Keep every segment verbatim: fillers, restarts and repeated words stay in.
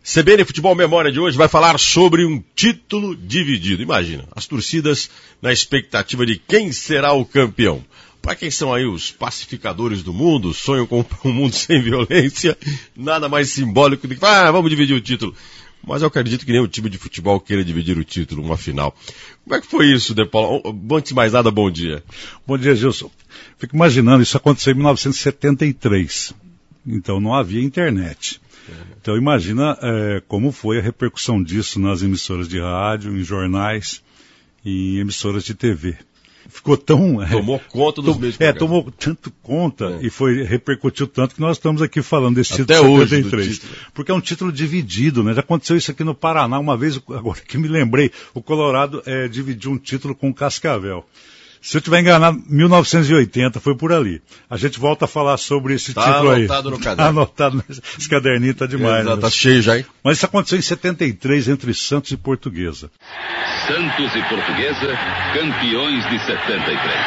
C B N Futebol Memória de hoje vai falar sobre um título dividido. Imagina, as torcidas na expectativa de quem será o campeão. Para quem são aí os pacificadores do mundo, sonham com um mundo sem violência, nada mais simbólico do que, ah, vamos dividir o título. Mas eu acredito que nem o time de futebol queira dividir o título, uma final. Como é que foi isso, De Paulo? Antes de mais nada, bom dia. Bom dia, Gilson. Fico imaginando, isso aconteceu em mil novecentos e setenta e três. Então não havia internet. Então imagina é, como foi a repercussão disso nas emissoras de rádio, em jornais e em emissoras de T V. Ficou tão... Tomou é, conta dos tom, meios de É, tomou tanto conta é. e foi, repercutiu tanto que nós estamos aqui falando desse Até título hoje, setenta e três. Porque é um título dividido, né? Já aconteceu isso aqui no Paraná uma vez, agora que me lembrei, o Colorado é, dividiu um título com o Cascavel. Se eu estiver enganado, mil novecentos e oitenta, foi por ali. A gente volta a falar sobre esse tá título aí. Está anotado no caderno. Está anotado, esse caderninho está demais. Está né? Tá cheio já, hein? Mas isso aconteceu em setenta e três, entre Santos e Portuguesa. Santos e Portuguesa, campeões de setenta e três.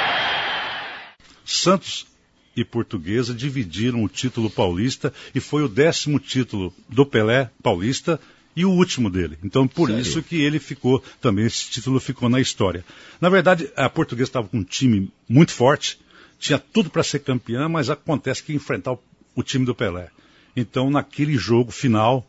Santos e Portuguesa dividiram o título paulista e foi o décimo título do Pelé paulista e o último dele. Então, por Sério? isso que ele ficou, também esse título ficou na história. Na verdade, a Portuguesa estava com um time muito forte, tinha tudo para ser campeã, mas acontece que ia enfrentar o, o time do Pelé. Então, naquele jogo final,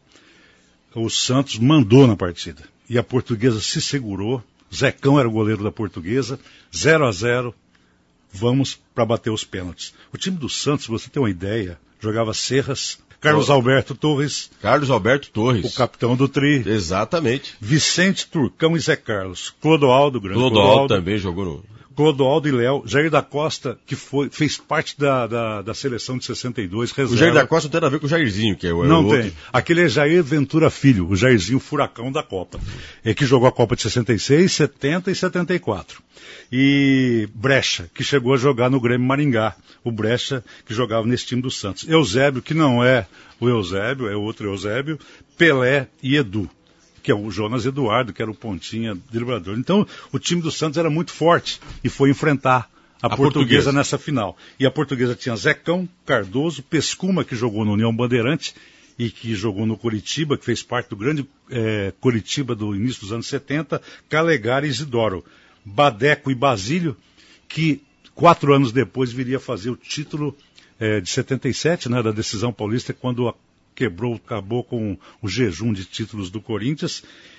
o Santos mandou na partida. E a Portuguesa se segurou, Zecão era o goleiro da Portuguesa, zero a zero, vamos para bater os pênaltis. O time do Santos, você tem uma ideia, jogava Serras, Carlos Alberto Torres. Jair Alberto Torres. O capitão do Tri. Exatamente. Vicente Turcão e Zé Carlos. Clodoaldo, grande Clodoaldo. Clodoaldo também jogou no... Clodoaldo e Léo. Jair da Costa, que foi, fez parte da, da, da seleção de sessenta e dois. Reserva. O Jair da Costa não tem nada a ver com o Jairzinho, que é o Não outro. tem. Aquele é Jair Ventura Filho, o Jairzinho Furacão da Copa. É que jogou a Copa de sessenta e seis, setenta e setenta e quatro. E Brecha, que chegou a jogar no Grêmio Maringá. O Brecha, que jogava nesse time do Santos. Eusébio, que não é o Eusébio, é outro Eusébio. Pelé e Edu, que é o Jonas Eduardo, que era o pontinha driblador. Então, o time do Santos era muito forte e foi enfrentar a, a portuguesa, portuguesa nessa final. E a Portuguesa tinha Zecão, Cardoso, Pescuma, que jogou no União Bandeirante e que jogou no Coritiba, que fez parte do grande é, Coritiba do início dos anos setenta, Calegari e Isidoro. Badeco e Basílio, que quatro anos depois viria a fazer o título é, de setenta e sete, né, da decisão paulista, quando a, quebrou, acabou com o jejum de títulos do Corinthians.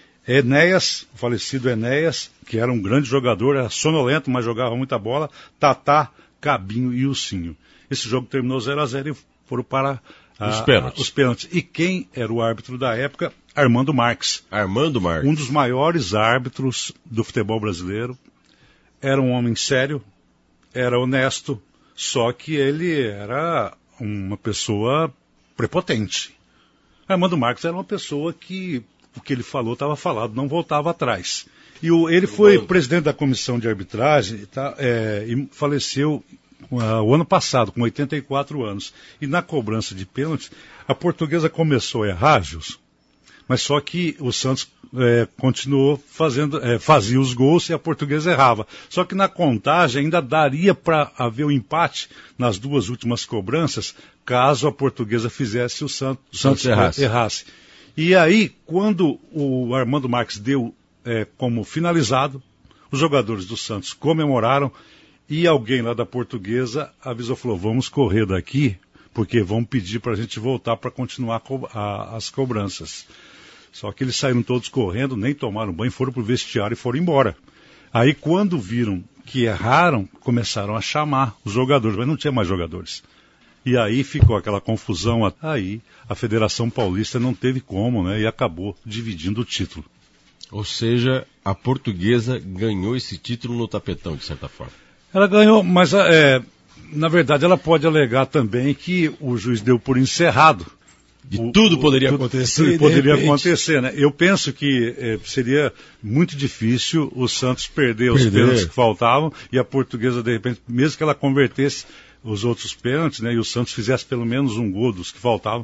Enéas, o falecido Enéas, que era um grande jogador, era sonolento, mas jogava muita bola, Tatá, Cabinho e Ursinho. Esse jogo terminou zero a zero e foram para a, os, pênaltis. A, os pênaltis. E quem era o árbitro da época? Armando Marques. Armando Marques. Um dos maiores árbitros do futebol brasileiro. Era um homem sério, era honesto, só que ele era uma pessoa prepotente. Armando Marques era uma pessoa que o que ele falou estava falado, não voltava atrás. E o, ele foi presidente da comissão de arbitragem tá, é, e faleceu uh, o ano passado, com oitenta e quatro anos. E na cobrança de pênaltis, a Portuguesa começou a errar, Gilson, mas só que o Santos é, continuou fazendo, é, fazia os gols e a Portuguesa errava. Só que na contagem ainda daria para haver o um empate nas duas últimas cobranças, caso a Portuguesa fizesse o Santos, o Santos, Santos errasse. errasse. E aí, quando o Armando Marques deu é, como finalizado, os jogadores do Santos comemoraram e alguém lá da Portuguesa avisou, falou, vamos correr daqui, porque vão pedir para a gente voltar para continuar co- a, as cobranças. Só que eles saíram todos correndo, nem tomaram banho, foram para o vestiário e foram embora. Aí quando viram que erraram, começaram a chamar os jogadores, mas não tinha mais jogadores. E aí ficou aquela confusão. Aí a Federação Paulista não teve como, né? E acabou dividindo o título. Ou seja, a Portuguesa ganhou esse título no tapetão, de certa forma. Ela ganhou, mas é, na verdade ela pode alegar também que o juiz deu por encerrado. De o, tudo poderia o, acontecer. Tudo poderia acontecer, né? Eu penso que é, seria muito difícil o Santos perder, perder os pênaltis que faltavam e a Portuguesa, de repente, mesmo que ela convertesse os outros pênaltis, né, e o Santos fizesse pelo menos um gol dos que faltavam,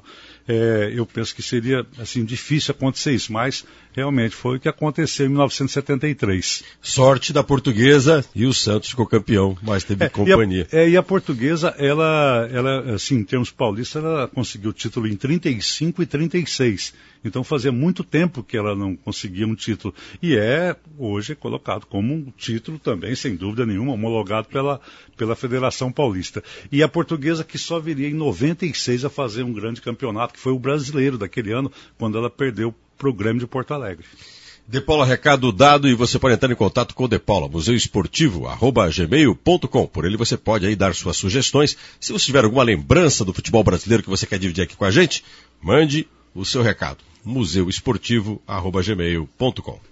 é, eu penso que seria assim, difícil acontecer isso, mas realmente foi o que aconteceu em mil novecentos e setenta e três. Sorte da Portuguesa e o Santos ficou campeão, mas teve é, companhia. E a, é, e a Portuguesa, ela, ela, assim, em termos paulistas, ela conseguiu o título em trinta e cinco e trinta e seis. Então fazia muito tempo que ela não conseguia um título. E é, hoje, colocado como um título também, sem dúvida nenhuma, homologado pela, pela Federação Paulista. E a Portuguesa que só viria em noventa e seis a fazer um grande campeonato, que foi o brasileiro daquele ano, quando ela perdeu para o Grêmio de Porto Alegre. De Paula, recado dado, e você pode entrar em contato com o De Paula, museu esportivo arroba gmail ponto com. Por ele você pode aí dar suas sugestões. Se você tiver alguma lembrança do futebol brasileiro que você quer dividir aqui com a gente, mande o seu recado. museu esportivo arroba gmail ponto com.